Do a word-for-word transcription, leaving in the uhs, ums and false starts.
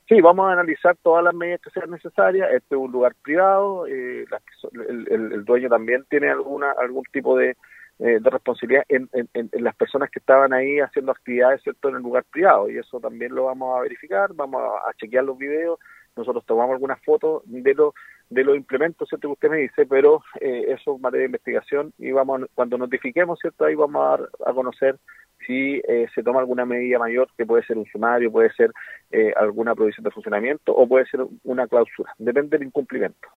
Sí, vamos a analizar todas las medidas que sean necesarias. Este es un lugar privado, eh, las que son- el, el, el dueño también tiene alguna algún tipo de, eh, de responsabilidad en, en, en las personas que estaban ahí haciendo actividades, ¿cierto?, en el lugar privado, y eso también lo vamos a verificar, vamos a, a chequear los videos. Nosotros tomamos algunas fotos de los de los implementos, ¿cierto?, que usted me dice, pero eh, eso es materia de investigación, y vamos a, cuando notifiquemos, ¿cierto?, ahí vamos a dar a conocer si eh, se toma alguna medida mayor, que puede ser un sumario, puede ser eh, alguna provisión de funcionamiento o puede ser una clausura, depende del incumplimiento.